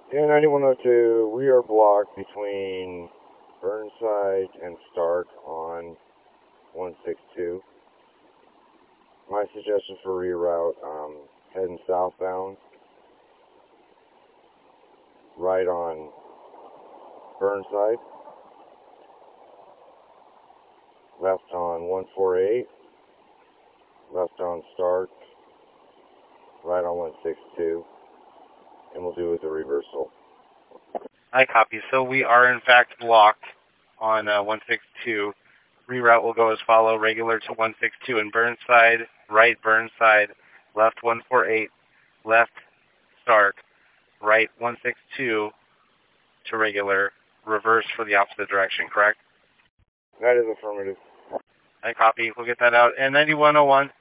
Yeah, 9102, we are blocked between Burnside and Stark on 162. My suggestion for reroute, heading southbound, right on Burnside, left on 148, left on Stark, right on 162, and we'll do with the reversal. I copy. So we are in fact blocked on 162. Reroute will go as follow: regular to 162 in Burnside, right Burnside, left 148, left Stark, right 162 to regular, reverse for the opposite direction, correct? That is affirmative. I copy. We'll get that out. And 9101,